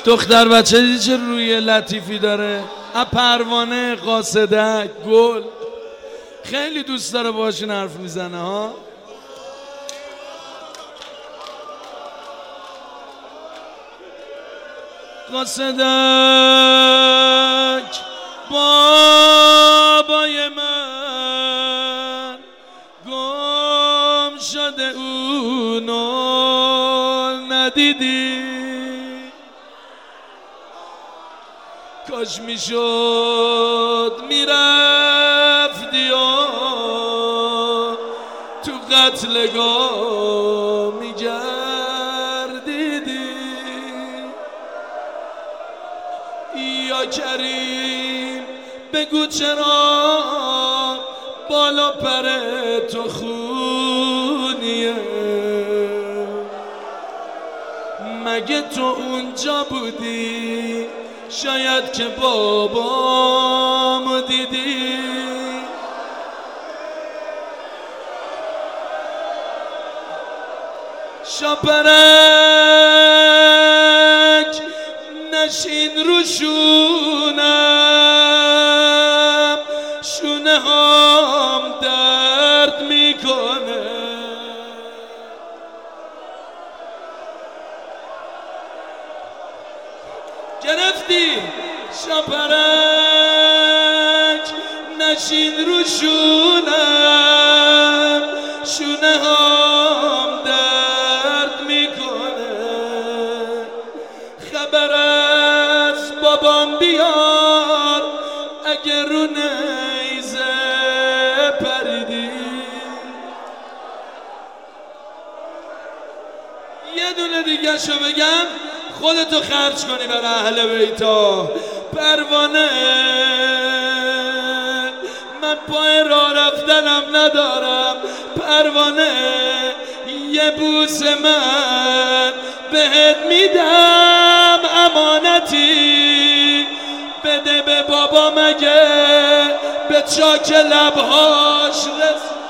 دختر بچه دیدی چه روی لطیفی داره؟ پروانه، قاصدک، گل. خیلی دوست داره باشون حرف میزنه ها. قاصدک بابای من گم شده اونو ندیدی، کاش میشد میرفتی و تو قتلگاه میگردیدی. یا کریم بگو چرا بالا پر تو خونیه، مگه تو اونجا بودی شاید که بابامو دیدی. شاپرک نشین رو شونم، شونه هم درد میکنه. گرفتی شاپرک نشین رو شونم، شونه هم درد میکنه. خبر از بابام بیار اگه رو نیزه پریدی. یه دونه دیگه شو بگم خودتو خرج کنی برای اهل بیتا. پروانه من پای راه رفتنم ندارم، پروانه یه بوس من بهت میدم امانتی، بده به بابا مگه به چاک لبهاش رسید.